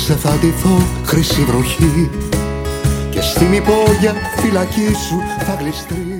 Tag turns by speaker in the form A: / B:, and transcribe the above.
A: σε θα ντυθώ χρυσή βροχή και στην υπόγεια φυλακή σου θα γλιστρεί.